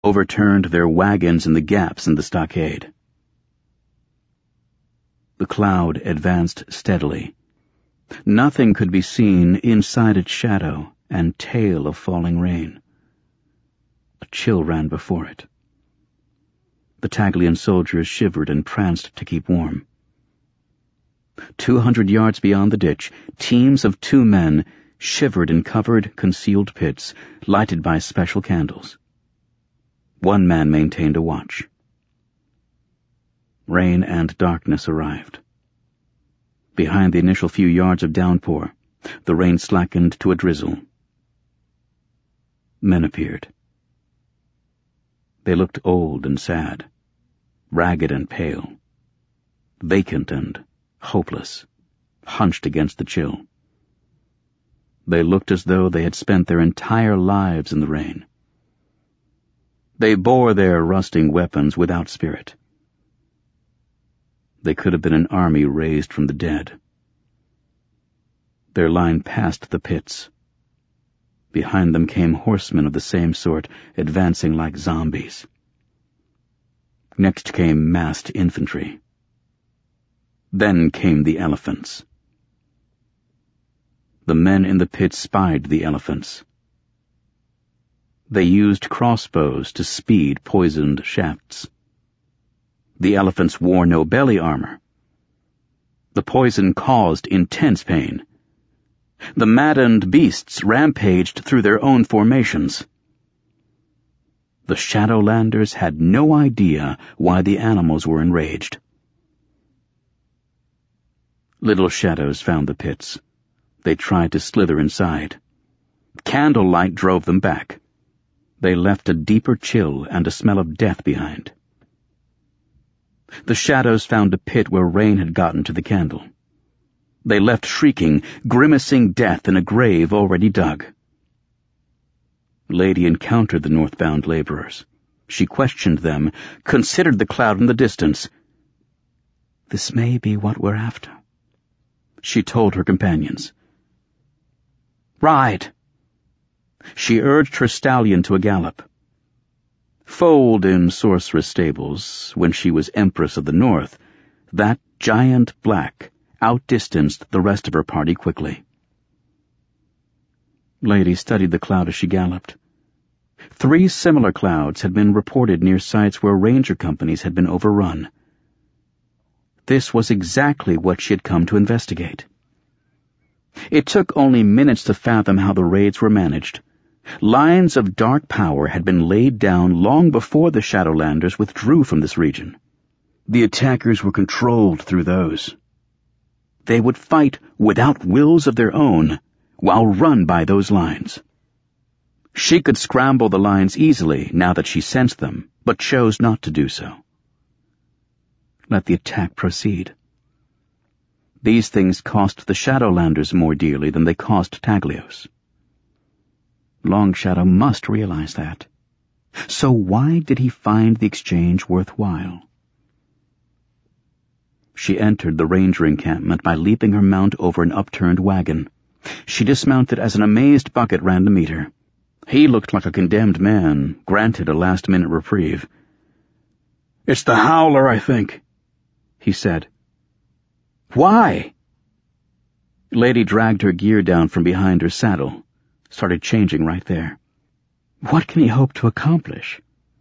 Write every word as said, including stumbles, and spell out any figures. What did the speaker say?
overturned their wagons in the gaps in the stockade. The cloud advanced steadily. Nothing could be seen inside its shadow and tail of falling rain. A chill ran before it. The Taglian soldiers shivered and pranced to keep warm. Two hundred yards beyond the ditch, teams of two men shivered in covered, concealed pits, lighted by special candles. One man maintained a watch. Rain and darkness arrived. Behind the initial few yards of downpour, the rain slackened to a drizzle. Men appeared. They looked old and sad, ragged and pale, vacant and hopeless, hunched against the chill. They looked as though they had spent their entire lives in the rain. They bore their rusting weapons without spirit. They could have been an army raised from the dead. Their line passed the pits. Behind them came horsemen of the same sort, advancing like zombies. Next came massed infantry. Then came the elephants. The men in the pits spied the elephants. They used crossbows to speed poisoned shafts. The elephants wore no belly armor. The poison caused intense pain. The maddened beasts rampaged through their own formations. The Shadowlanders had no idea why the animals were enraged. Little shadows found the pits. They tried to slither inside. Candlelight drove them back. They left a deeper chill and a smell of death behind. The shadows found a pit where rain had gotten to the candle. They left shrieking, grimacing death in a grave already dug. Lady encountered the northbound laborers. She questioned them, considered the cloud in the distance. "This may be what we're after," she told her companions. "Ride!" She urged her stallion to a gallop. Foaled in sorceress stables, when she was Empress of the North, that giant black outdistanced the rest of her party quickly. Lady studied the cloud as she galloped. Three similar clouds had been reported near sites where ranger companies had been overrun. This was exactly what she had come to investigate. It took only minutes to fathom how the raids were managed. Lines of dark power had been laid down long before the Shadowlanders withdrew from this region. The attackers were controlled through those. They would fight without wills of their own while run by those lines. She could scramble the lines easily now that she sensed them, but chose not to do so. Let the attack proceed. These things cost the Shadowlanders more dearly than they cost Taglios. Longshadow must realize that. So why did he find the exchange worthwhile? She entered the ranger encampment by leaping her mount over an upturned wagon. She dismounted as an amazed Bucket ran to meet her. He looked like a condemned man, granted a last-minute reprieve. "It's the Howler, I think," he said. "Why?" Lady dragged her gear down from behind her saddle, started changing right there. "What can he hope to accomplish?"